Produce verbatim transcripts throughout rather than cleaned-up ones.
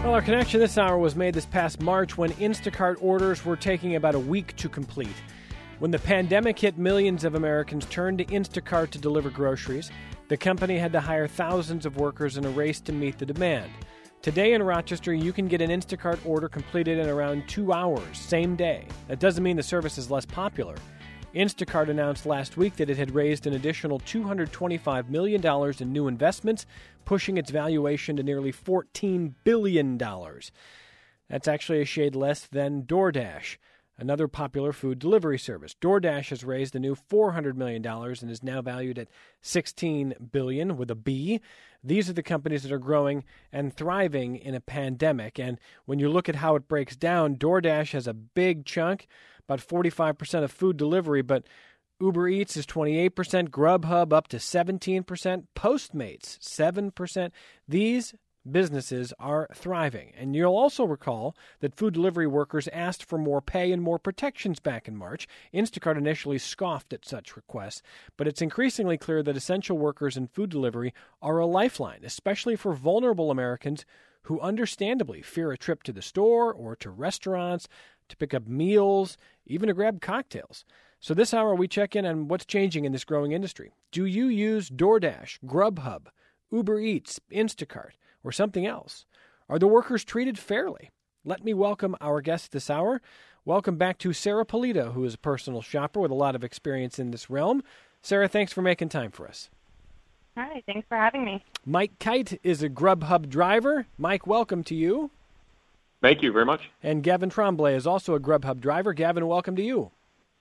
Well, our connection this hour was made this past March when Instacart orders were taking about a week to complete. When the pandemic hit, millions of Americans turned to Instacart to deliver groceries. The company had to hire thousands of workers in a race to meet the demand. Today in Rochester, you can get an Instacart order completed in around two hours, same day. That doesn't mean the service is less popular. Instacart announced last week that it had raised an additional two hundred twenty-five million dollars in new investments, pushing its valuation to nearly fourteen billion dollars. That's actually a shade less than DoorDash, another popular food delivery service. DoorDash has raised a new four hundred million dollars and is now valued at sixteen billion dollars with a B. These are the companies that are growing and thriving in a pandemic. And when you look at how it breaks down, DoorDash has a big chunk, about forty-five percent of food delivery, but Uber Eats is twenty-eight percent, Grubhub up to seventeen percent, Postmates seven percent. These businesses are thriving. And you'll also recall that food delivery workers asked for more pay and more protections back in March. Instacart initially scoffed at such requests, but it's increasingly clear that essential workers in food delivery are a lifeline, especially for vulnerable Americans who understandably fear a trip to the store or to restaurants, to pick up meals, even to grab cocktails. So this hour we check in on what's changing in this growing industry. Do you use DoorDash, Grubhub, Uber Eats, Instacart, or something else? Are the workers treated fairly? Let me welcome our guest this hour. Welcome back to Sarah Polito, who is a personal shopper with a lot of experience in this realm. Sarah, thanks for making time for us. Hi, thanks for having me. Mike Kite is a Grubhub driver. Mike, welcome to you. Thank you very much. And Gavin Tremblay is also a Grubhub driver. Gavin, welcome to you.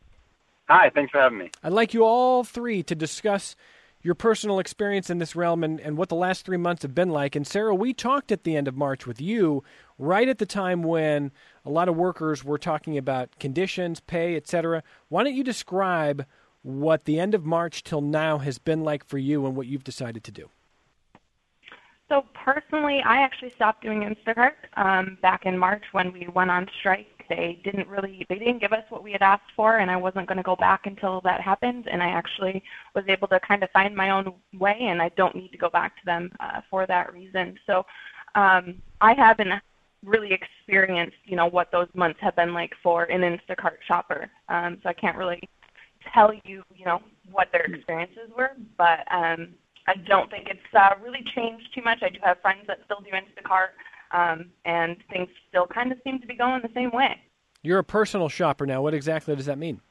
Hi, thanks for having me. I'd like you all three to discuss your personal experience in this realm and, and what the last three months have been like. And Sarah, we talked at the end of March with you, right at the time when a lot of workers were talking about conditions, pay, et cetera. Why don't you describe what the end of March till now has been like for you and what you've decided to do? So personally, I actually stopped doing Instacart um, back in March when we went on strike. They didn't really, they didn't give us what we had asked for, and I wasn't going to go back until that happened. And I actually was able to kind of find my own way, and I don't need to go back to them uh, for that reason. So um, I haven't really experienced, you know, what those months have been like for an Instacart shopper. Um, so I can't really tell you, you know, what their experiences were, but um, I don't think it's uh, really changed too much. I do have friends that still do Instacart. Um, and things still kind of seem to be going the same way. You're a personal shopper now. What exactly does that mean?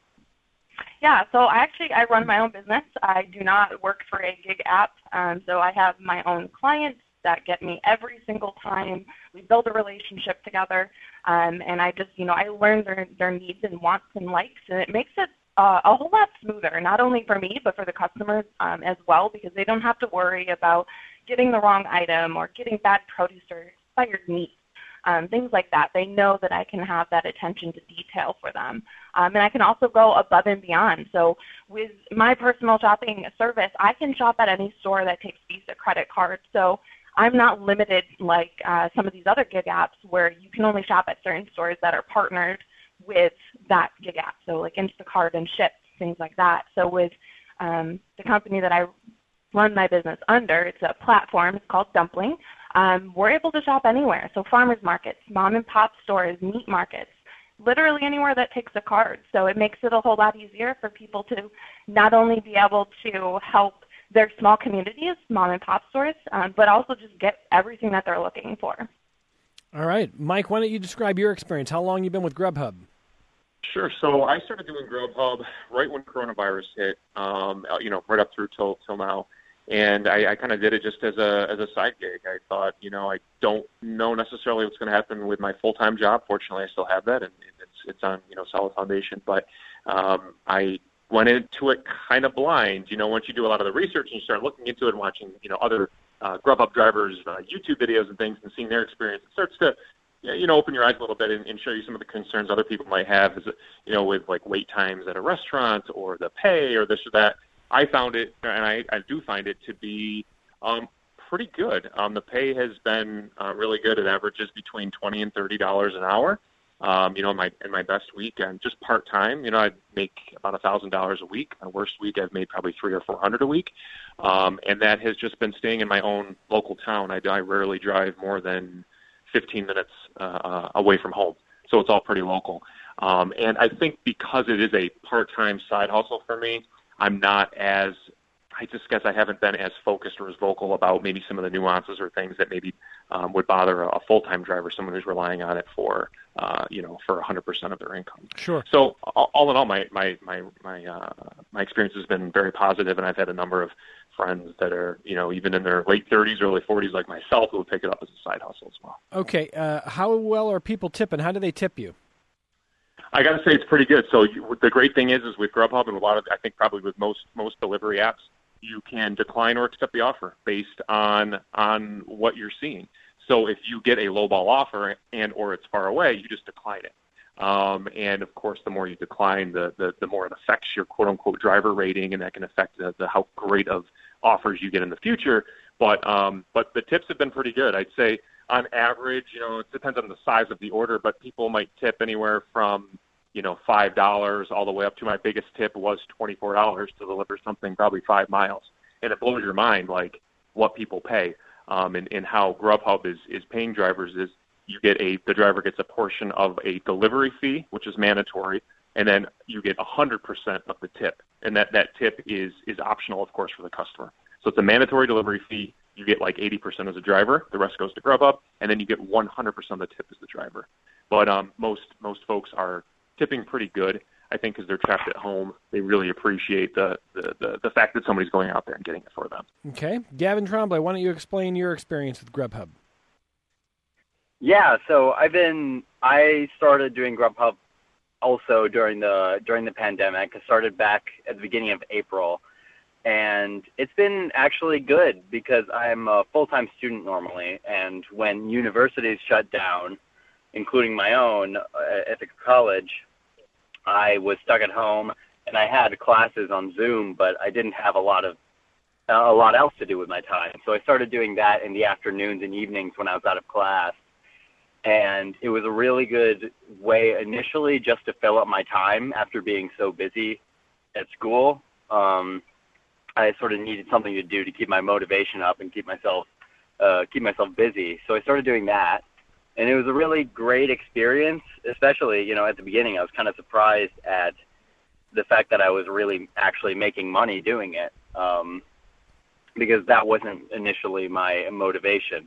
Yeah, so I actually, I run my own business. I do not work for a gig app. Um, so I have my own clients that get me every single time. We build a relationship together. Um, and I just, you know, I learn their, their needs and wants and likes, and it makes it uh, a whole lot smoother, not only for me, but for the customers um, as well, because they don't have to worry about getting the wrong item or getting bad produce or expired meat, um, things like that. They know that I can have that attention to detail for them. Um, and I can also go above and beyond. So with my personal shopping service, I can shop at any store that takes Visa credit cards. So I'm not limited like uh, some of these other gig apps where you can only shop at certain stores that are partnered with that gig app. So like Instacart and Shipt, things like that. So with um, the company that I run my business under, it's a platform, it's called Dumpling. Um, we're able to shop anywhere. So farmers markets, mom and pop stores, meat markets, literally anywhere that takes a card. So it makes it a whole lot easier for people to not only be able to help their small communities, mom and pop stores, um, but also just get everything that they're looking for. All right. Mike, why don't you describe your experience? How long have you been with Grubhub? Sure. So I started doing Grubhub right when coronavirus hit, um, you know, right up through till till now. And I, I kind of did it just as a as a side gig. I thought, you know, I don't know necessarily what's going to happen with my full-time job. Fortunately, I still have that, and it's it's on, you know, solid foundation. But um, I went into it kind of blind. You know, once you do a lot of the research and you start looking into it and watching, you know, other uh, Grubhub drivers' uh, YouTube videos and things and seeing their experience, it starts to, you know, open your eyes a little bit and, and show you some of the concerns other people might have, is, you know, with like wait times at a restaurant or the pay or this or that. I found it, and I, I do find it to be um, pretty good. Um, the pay has been uh, really good. It averages between twenty and thirty dollars an hour. Um, you know, in my in my best week, and just part time, you know, I make about a thousand dollars a week. My worst week, I've made probably three or four hundred a week, um, and that has just been staying in my own local town. I, I rarely drive more than fifteen minutes uh, away from home. So it's all pretty local. Um, and I think because it is a part-time side hustle for me, I'm not as, I just guess I haven't been as focused or as vocal about maybe some of the nuances or things that maybe um, would bother a, a full-time driver, someone who's relying on it for, uh, you know, for one hundred percent of their income. Sure. So all, all in all, my my my my uh, my experience has been very positive, and I've had a number of friends that are, you know, even in their late thirties, early forties, like myself, who would pick it up as a side hustle as well. Okay. Uh, how well are people tipping? How do they tip you? I got to say it's pretty good. So you, the great thing is, is with Grubhub and a lot of, I think probably with most most delivery apps, you can decline or accept the offer based on on what you're seeing. So if you get a lowball offer and or it's far away, you just decline it. Um, and of course, the more you decline, the, the the more it affects your quote unquote driver rating, and that can affect the, the how great of offers you get in the future. But um, but the tips have been pretty good. I'd say on average, you know, it depends on the size of the order, but people might tip anywhere from, you know, five dollars all the way up to my biggest tip was twenty-four dollars to deliver something probably five miles. And it blows your mind, like, what people pay. Um, and, and how Grubhub is, is paying drivers is you get a, the driver gets a portion of a delivery fee, which is mandatory, and then you get one hundred percent of the tip. And that, that tip is, is optional, of course, for the customer. So it's a mandatory delivery fee. You get like eighty percent as a driver. The rest goes to Grubhub, and then you get one hundred percent of the tip as the driver. But um, most most folks are tipping pretty good, I think, because they're trapped at home. They really appreciate the, the, the, the fact that somebody's going out there and getting it for them. Okay. Gavin Tremblay, why don't you explain your experience with Grubhub? Yeah, so I've been, I started doing Grubhub also during the during the pandemic. I started back at the beginning of April, and it's been actually good because I'm a full-time student normally, and when universities shut down, including my own uh, at the college, I was stuck at home, and I had classes on Zoom, but I didn't have a lot of uh, a lot else to do with my time. So I started doing that in the afternoons and evenings when I was out of class, and it was a really good way initially just to fill up my time after being so busy at school. Um, I sort of needed something to do to keep my motivation up and keep myself uh, keep myself busy. So I started doing that. And it was a really great experience, especially, you know, at the beginning. I was kind of surprised at the fact that I was really actually making money doing it, um, because that wasn't initially my motivation.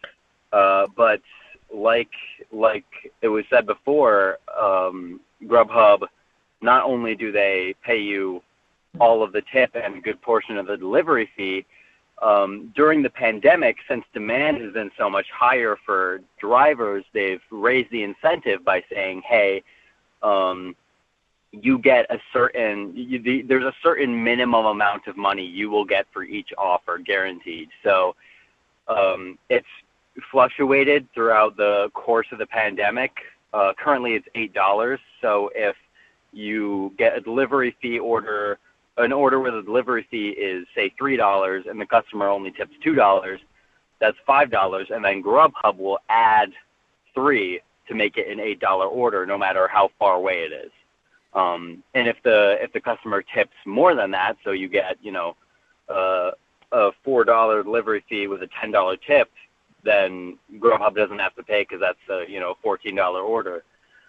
Uh, but like like it was said before, um, Grubhub, not only do they pay you all of the tip and a good portion of the delivery fee, Um, during the pandemic, since demand has been so much higher for drivers, they've raised the incentive by saying, hey, um, you get a certain, you, the, there's a certain minimum amount of money you will get for each offer, guaranteed. So um, it's fluctuated throughout the course of the pandemic. Uh, currently, it's eight dollars. So if you get a delivery fee order, an order where the delivery fee is, say, three dollars and the customer only tips two dollars, that's five dollars, and then Grubhub will add three to make it an eight dollar order, no matter how far away it is. Um, and if the if the customer tips more than that, so you get, you know, uh, a four dollar delivery fee with a ten dollar tip, then Grubhub doesn't have to pay because that's a, you know, fourteen dollar order.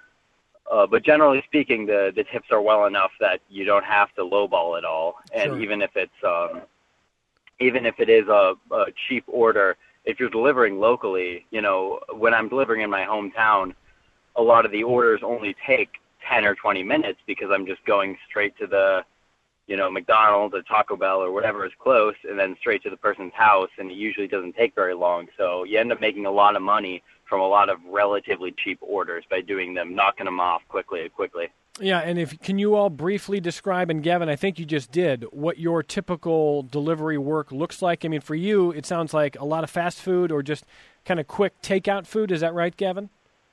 Uh, but generally speaking, the, the tips are well enough that you don't have to lowball at all. And Sure. even if it's um, even if it is a, a cheap order, if you're delivering locally, you know, when I'm delivering in my hometown, a lot of the orders only take ten or twenty minutes because I'm just going straight to the, you know, McDonald's or Taco Bell or whatever is close, and then straight to the person's house, and it usually doesn't take very long. So you end up making a lot of money from a lot of relatively cheap orders by doing them, knocking them off quickly, quickly. Yeah, and if can you all briefly describe, and Gavin, I think you just did, what your typical delivery work looks like? I mean, for you, it sounds like a lot of fast food or just kind of quick takeout food. Is that right, Gavin?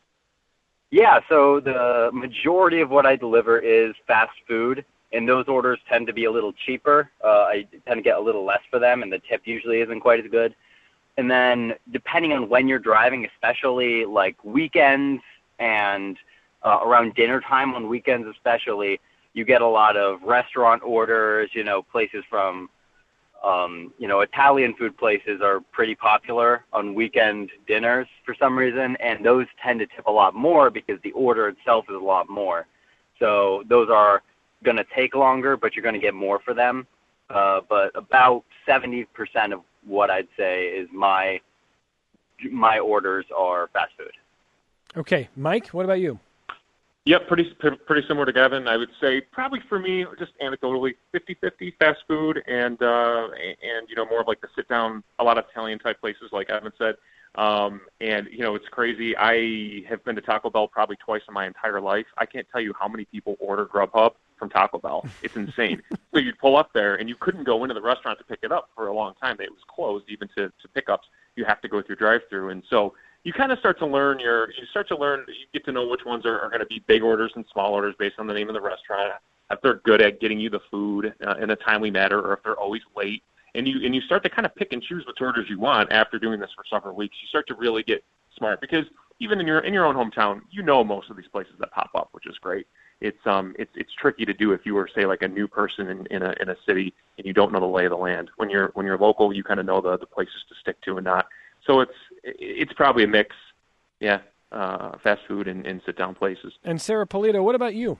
Yeah, so the majority of what I deliver is fast food, and those orders tend to be a little cheaper. Uh, I tend to get a little less for them, and the tip usually isn't quite as good. And then depending on when you're driving, especially like weekends and uh, around dinner time on weekends especially, you get a lot of restaurant orders, you know, places from Um, you know, Italian food places are pretty popular on weekend dinners for some reason, and those tend to tip a lot more because the order itself is a lot more. So those are going to take longer, but you're going to get more for them. Uh, but about seventy percent of what I'd say is my my orders are fast food. Okay, Mike, what about you? Yep, pretty pretty similar to Gavin. I would say probably for me, just anecdotally, fifty-fifty fast food and uh, and you know more of like the sit down, a lot of Italian type places like Evan said. Um, and you know it's crazy. I have been to Taco Bell probably twice in my entire life. I can't tell you how many people order Grubhub from Taco Bell. It's insane. So you'd pull up there and you couldn't go into the restaurant to pick it up for a long time. It was closed even to, to pickups. You have to go through drive-through, and so. You kind of start to learn your, you start to learn, you get to know which ones are, are going to be big orders and small orders based on the name of the restaurant, if they're good at getting you the food uh, in a timely manner, or if they're always late. And you, and you start to kind of pick and choose which orders you want after doing this for several weeks. You start to really get smart because even in your, in your own hometown, you know most of these places that pop up, which is great. It's, um, it's, it's tricky to do if you were, say, like a new person in, in a, in a city and you don't know the lay of the land. When you're, when you're local, you kind of know the, the places to stick to and not. So it's it's probably a mix, yeah, uh, fast food and, and sit-down places. And Sarah Polito, what about you?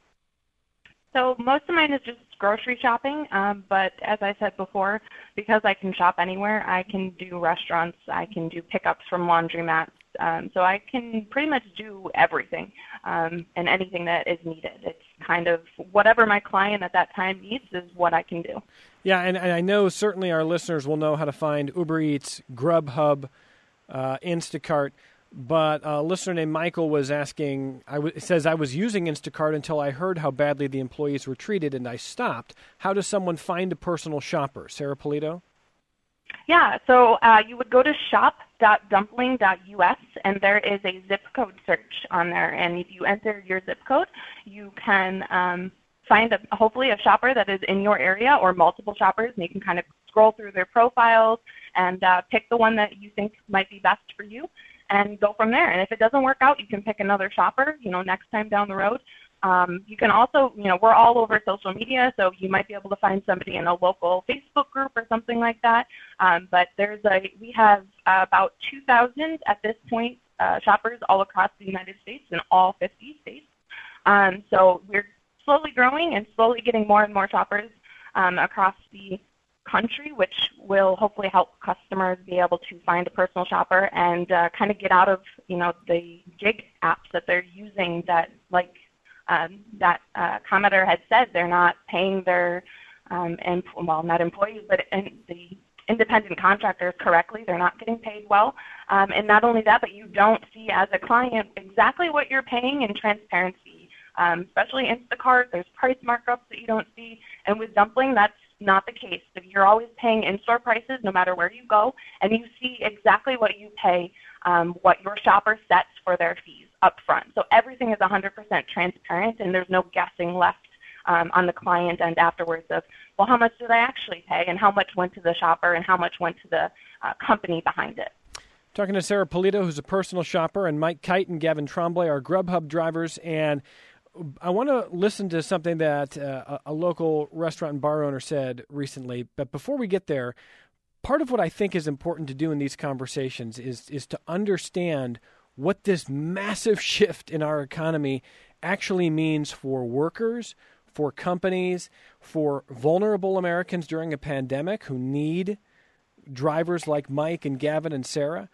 So most of mine is just grocery shopping, um, but as I said before, because I can shop anywhere, I can do restaurants, I can do pickups from laundromats, um, so I can pretty much do everything um, and anything that is needed. It's kind of whatever my client at that time needs is what I can do. Yeah, and, and I know certainly our listeners will know how to find Uber Eats, Grubhub, uh, Instacart. But a listener named Michael was asking, I w- says, I was using Instacart until I heard how badly the employees were treated and I stopped. How does someone find a personal shopper? Sarah Polito? Yeah, so uh, you would go to shop dot dumpling dot U S and there is a zip code search on there. And if you enter your zip code, you can um, find a, hopefully a shopper that is in your area or multiple shoppers, and you can kind of scroll through their profiles and uh, pick the one that you think might be best for you and go from there. And if it doesn't work out, you can pick another shopper, you know, next time down the road. Um, you can also, you know, we're all over social media, so you might be able to find somebody in a local Facebook group or something like that. Um, but there's a, we have uh, about two thousand at this point uh, shoppers all across the United States in all fifty states. Um, so we're slowly growing and slowly getting more and more shoppers um, across the country, which will hopefully help customers be able to find a personal shopper and uh, kind of get out of, you know, the gig apps that they're using that, like um, that uh, commenter had said, they're not paying their, um, em- well, not employees, but in the independent contractors correctly. They're not getting paid well. Um, and not only that, but you don't see as a client exactly what you're paying in transparency, um, especially Instacart. There's price markups that you don't see. And with Dumpling, that's not the case. So you're always paying in-store prices no matter where you go, and you see exactly what you pay, um, what your shopper sets for their fees up front. So everything is one hundred percent transparent, and there's no guessing left um, on the client end afterwards of, well, how much did I actually pay, and how much went to the shopper, and how much went to the uh, company behind it. Talking to Sarah Polito, who's a personal shopper, and Mike Kite and Gavin Tremblay are Grubhub drivers, and I want to listen to something that uh, a local restaurant and bar owner said recently. But before we get there, part of what I think is important to do in these conversations is is to understand what this massive shift in our economy actually means for workers, for companies, for vulnerable Americans during a pandemic who need drivers like Mike and Gavin and Sarah,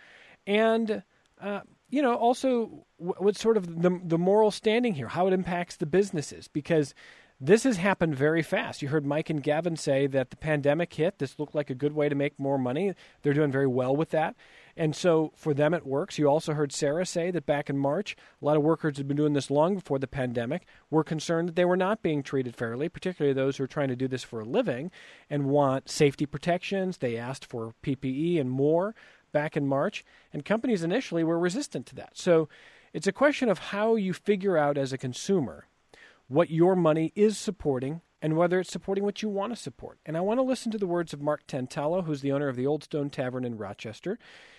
and uh, you know, also what's sort of the the moral standing here, how it impacts the businesses, because this has happened very fast. You heard Mike and Gavin say that the pandemic hit. This looked like a good way to make more money. They're doing very well with that. And so for them, it works. You also heard Sarah say that back in March, a lot of workers had been doing this long before the pandemic, were concerned that they were not being treated fairly, particularly those who are trying to do this for a living and want safety protections. They asked for P P E and more back in March, and companies initially were resistant to that. So it's a question of how you figure out as a consumer what your money is supporting and whether it's supporting what you want to support. And I want to listen to the words of Mark Tantallo, who's the owner of the Old Stone Tavern in Rochester.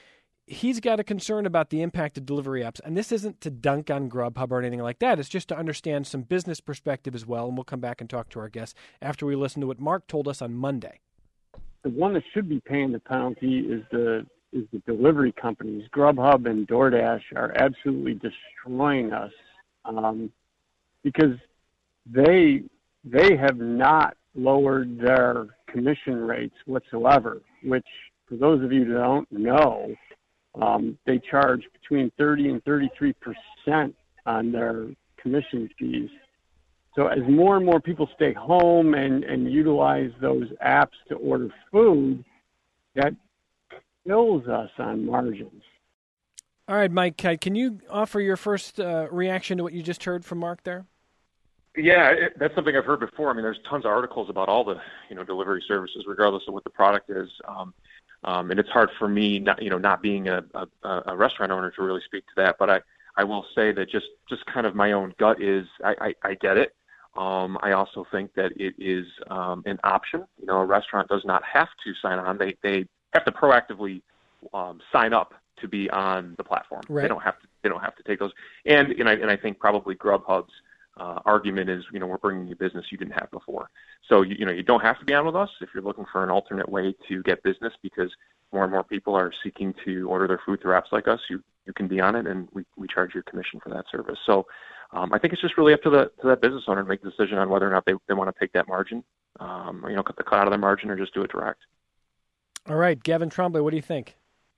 He's got a concern about the impact of delivery apps, and this isn't to dunk on Grubhub or anything like that. It's just to understand some business perspective as well, and we'll come back and talk to our guests after we listen to what Mark told us on Monday. the one that should be paying the penalty is the is the delivery companies. Grubhub and DoorDash are absolutely destroying us um, because they they have not lowered their commission rates whatsoever, which for those of you that don't know, um, they charge between thirty and thirty-three percent on their commission fees. So as more and more people stay home and, and utilize those apps to order food, that kills us on margins. All right, Mike, can you offer your first uh, reaction to what you just heard from Mark there? Yeah, it, that's something I've heard before. I mean, there's tons of articles about all the, you know, delivery services, regardless of what the product is. Um, um, and it's hard for me, not, you know, not being a, a, a restaurant owner to really speak to that. But I, I will say that just, just kind of my own gut is I, I, I get it. Um, I also think that it is um, an option. You know, a restaurant does not have to sign on. They they have to proactively um, sign up to be on the platform. Right. They don't have to. They don't have to take those. And and I and I think probably Grubhub's uh, argument is, you know, we're bringing you business you didn't have before. So you, you know, you don't have to be on with us if you're looking for an alternate way to get business, because more and more people are seeking to order their food through apps like us. You you can be on it, and we we charge you a commission for that service. So. Um, I think it's just really up to the to that business owner to make the decision on whether or not they, they want to take that margin, um, or, you know, cut the cut out of their margin, or just do it direct. All right, Gavin Trombley, what do you think?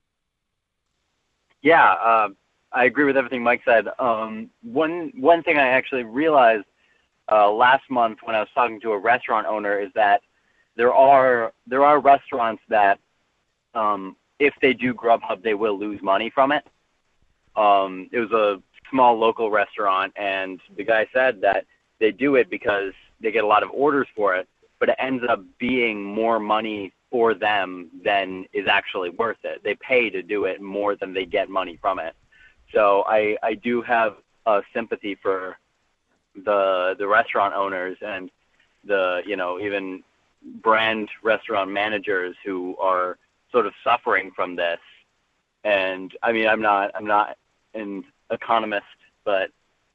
Yeah, uh, I agree with everything Mike said. Um, one one thing I actually realized uh, last month when I was talking to a restaurant owner is that there are there are restaurants that um, if they do Grubhub, they will lose money from it. Um, it was a small local restaurant, and the guy said that they do it because they get a lot of orders for it, but it ends up being more money for them than is actually worth it. They pay to do it more than they get money from it. So I, I do have a sympathy for the the restaurant owners and the, you know, even brand restaurant managers who are sort of suffering from this. And I mean, I'm not I'm not an economist, but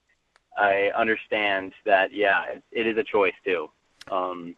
I understand that, yeah, it, it is a choice too. Um,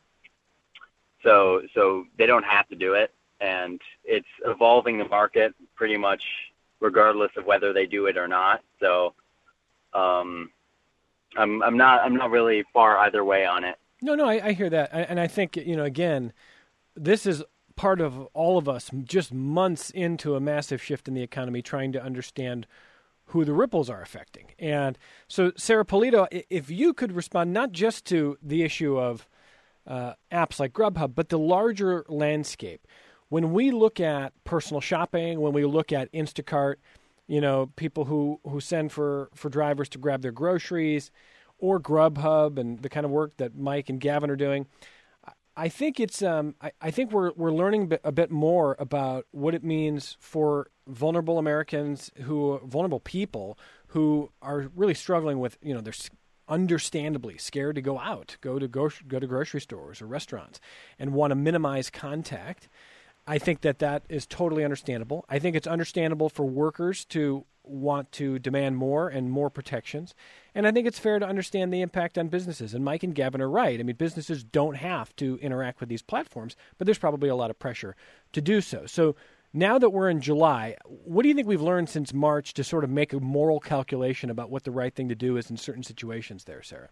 so so they don't have to do it, and it's evolving the market pretty much regardless of whether they do it or not. So um, I'm I'm not I'm not really far either way on it. No, no, I, I hear that, I, and I think, you know, again, this is part of all of us just months into a massive shift in the economy, trying to understand who the ripples are affecting. And so, Sarah Polito, if you could respond not just to the issue of uh, apps like Grubhub, but the larger landscape. When we look at personal shopping, when we look at Instacart, you know, people who, who send for, for drivers to grab their groceries, or Grubhub and the kind of work that Mike and Gavin are doing, I think it's. Um, I, I think we're we're learning a bit, a bit more about what it means for vulnerable Americans, who vulnerable people who are really struggling with. You know, they're understandably scared to go out, go to go go to grocery stores or restaurants, and want to minimize contact. I think that that is totally understandable. I think it's understandable for workers to want to demand more and more protections. And I think it's fair to understand the impact on businesses. And Mike and Gavin are right. I mean, businesses don't have to interact with these platforms, but there's probably a lot of pressure to do so. So now that we're in July, what do you think we've learned since March to sort of make a moral calculation about what the right thing to do is in certain situations there, Sarah?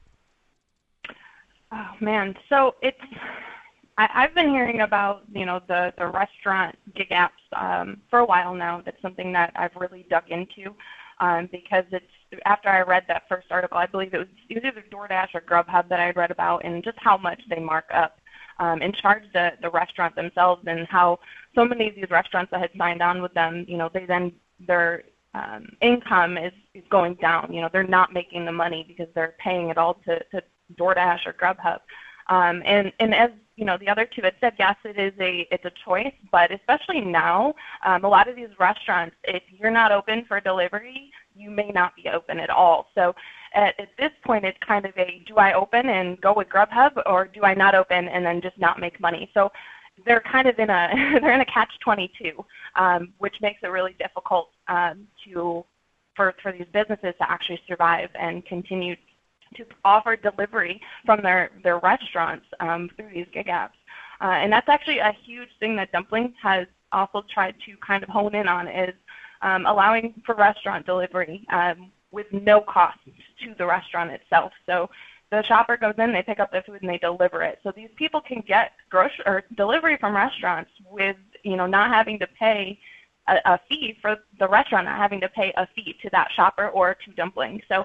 Oh, man. So it's... I, I've been hearing about, you know, the, the restaurant gig apps um, for a while now. That's something that I've really dug into um, because it's after I read that first article, I believe it was, it was either DoorDash or Grubhub that I had read about, and just how much they mark up um, and charge the, the restaurant themselves, and how so many of these restaurants that had signed on with them, you know, they then their um, income is, is going down. You know, they're not making the money because they're paying it all to, to DoorDash or Grubhub. Um, and, and as you know, the other two had said, yes, it is a it's a choice, but especially now, um, a lot of these restaurants, if you're not open for delivery, you may not be open at all. So at, at this point, it's kind of a, do I open and go with Grubhub, or do I not open and then just not make money? So they're kind of in a they're in a catch twenty-two, um, which makes it really difficult um, to for for these businesses to actually survive and continue to offer delivery from their, their restaurants um, through these gig apps. Uh, and that's actually a huge thing that Dumpling has also tried to kind of hone in on is um, allowing for restaurant delivery um, with no cost to the restaurant itself. So the shopper goes in, they pick up their food, and they deliver it. So these people can get grocery or delivery from restaurants with, you know, not having to pay a, a fee for the restaurant, not having to pay a fee to that shopper or to Dumpling. So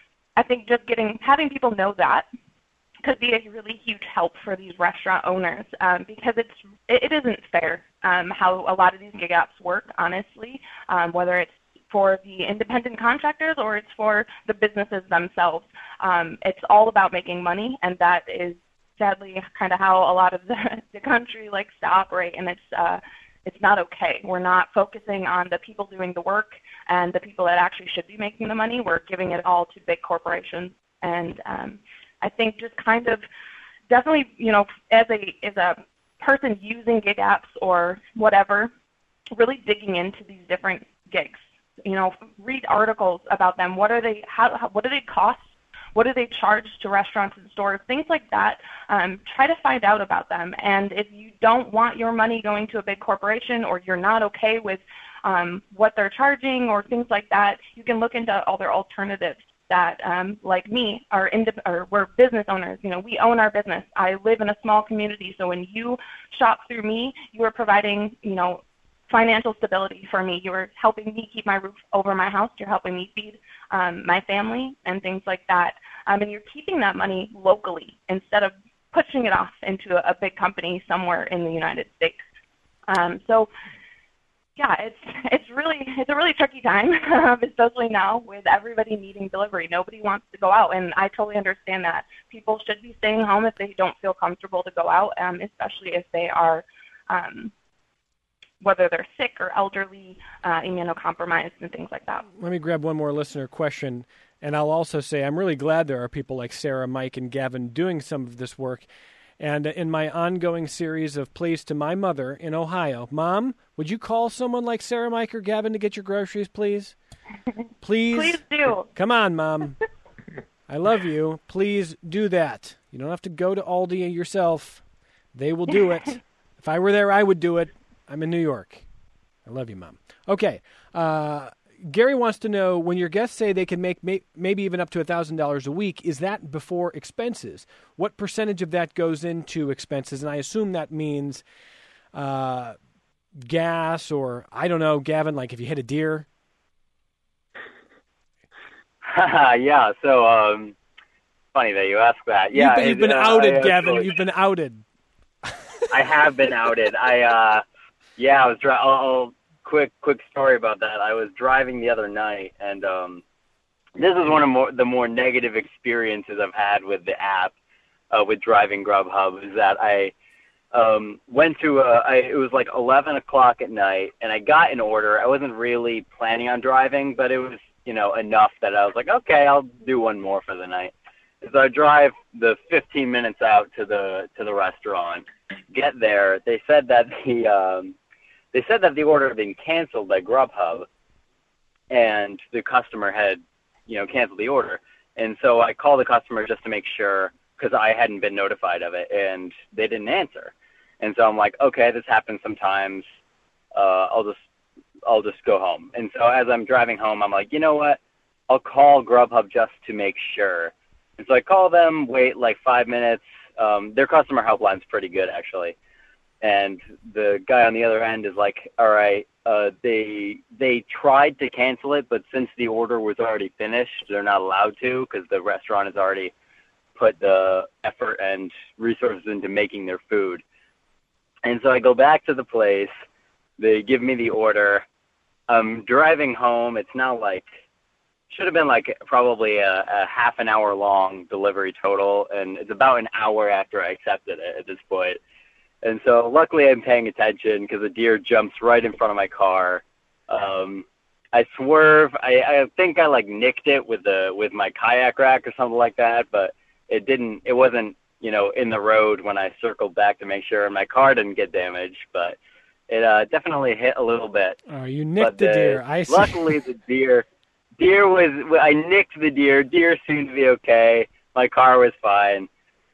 I think just getting having people know that could be a really huge help for these restaurant owners um, because it's it, it isn't fair um, how a lot of these gig apps work, honestly, um, whether it's for the independent contractors or it's for the businesses themselves. Um, it's all about making money, and that is sadly kind of how a lot of the, the country likes to operate, and it's uh, it's not okay. We're not focusing on the people doing the work and the people that actually should be making the money. We're giving it all to big corporations, and um, I think just kind of definitely, you know, as a as a person using gig apps or whatever, really digging into these different gigs. You know, read articles about them. What are they? How, how what do they cost? What do they charge to restaurants and stores? Things like that. Um, try to find out about them. And if you don't want your money going to a big corporation, or you're not okay with um, what they're charging or things like that, you can look into other alternatives. That, um, like me, are indep- or we're business owners. You know, we own our business. I live in a small community, so when you shop through me, you are providing, you know, financial stability for me. You are helping me keep my roof over my house. You're helping me feed um, my family and things like that. Um, and you're keeping that money locally instead of pushing it off into a, a big company somewhere in the United States. Um, so. Yeah, it's it's really it's a really tricky time, especially now with everybody needing delivery. Nobody wants to go out, and I totally understand that. People should be staying home if they don't feel comfortable to go out, um, especially if they are, um, whether they're sick or elderly, uh, immunocompromised, and things like that. Let me grab one more listener question, and I'll also say I'm really glad there are people like Sarah, Mike, and Gavin doing some of this work. And in my ongoing series of Please to My Mother in Ohio, Mom, would you call someone like Sarah, Mike, or Gavin to get your groceries, please? Please? Please do. Come on, Mom. I love you. Please do that. You don't have to go to Aldi yourself. They will do it. If I were there, I would do it. I'm in New York. I love you, Mom. Okay. Uh, Gary wants to know, when your guests say they can make may- maybe even up to one thousand dollars a week, is that before expenses? What percentage of that goes into expenses? And I assume that means uh, gas or, I don't know, Gavin, like if you hit a deer? Yeah, so um, funny that you ask that. Yeah, You've been, you've been uh, outed, I, Gavin. uh, You've been outed. I have been outed. I, uh, yeah, I was dri- I'll, I'll quick quick story about that. I was driving the other night, and um, this is one of more, the more negative experiences I've had with the app, uh, with driving Grubhub, is that I um, went to a, I, it was like eleven o'clock at night, and I got an order. I wasn't really planning on driving, but it was, you know, enough that I was like, okay, I'll do one more for the night. So I drive the fifteen minutes out to the to the restaurant, get there. They said that the um, They said that the order had been canceled by Grubhub, and the customer had, you know, canceled the order. And so I called the customer just to make sure, because I hadn't been notified of it, and they didn't answer. And so I'm like, okay, this happens sometimes. Uh, I'll just, I'll just go home. And so as I'm driving home, I'm like, you know what? I'll call Grubhub just to make sure. And so I call them, wait like five minutes. Um, their customer helpline's pretty good, actually. And the guy on the other end is like, all right, uh, they they tried to cancel it, but since the order was already finished, they're not allowed to because the restaurant has already put the effort and resources into making their food. And so I go back to the place. They give me the order. I'm driving home. It's now like, should have been like probably a, a half an hour long delivery total, and it's about an hour after I accepted it at this point. And so luckily I'm paying attention because a deer jumps right in front of my car. Um, I swerve. I, I think I like nicked it with the with my kayak rack or something like that, but it didn't. It wasn't, you know, in the road when I circled back to make sure, and my car didn't get damaged. But it uh, definitely hit a little bit. Oh, you nicked the, the deer. I see. Luckily the deer, deer was. I nicked the deer. Deer seemed to be okay. My car was fine.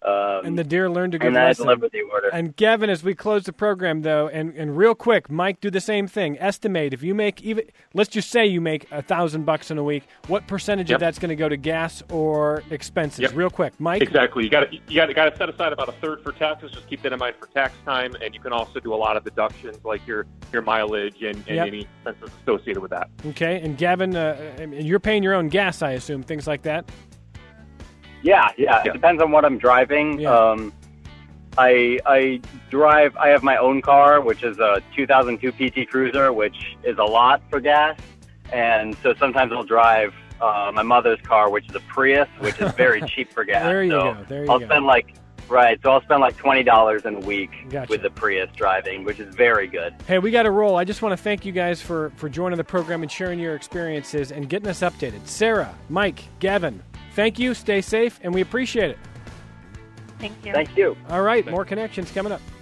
Um, and the deer learned a good and then lesson. I deliver the order. And Gavin, as we close the program, though, and, and real quick, Mike, do the same thing. Estimate if you make even, let's just say you make a thousand bucks in a week. What percentage Yep. of that's going to go to gas or expenses? Yep. Real quick, Mike. Exactly. You got to you got to got to set aside about a third for taxes. Just keep that in mind for tax time, and you can also do a lot of deductions like your your mileage and, and Yep. any expenses associated with that. Okay, and Gavin, uh, and you're paying your own gas, I assume, things like that. Yeah, yeah. Yeah. It depends on what I'm driving. Yeah. Um, I I drive. I have my own car, which is a two thousand two P T Cruiser, which is a lot for gas. And so sometimes I'll drive uh, my mother's car, which is a Prius, which is very cheap for gas. There you so go. There you I'll go. spend like right. So I'll spend like twenty dollars in a week Gotcha. with the Prius driving, which is very good. Hey, we got to roll. I just want to thank you guys for, for joining the program and sharing your experiences and getting us updated. Sarah, Mike, Gavin, thank you. Stay safe, and we appreciate it. Thank you. Thank you. All right, more connections coming up.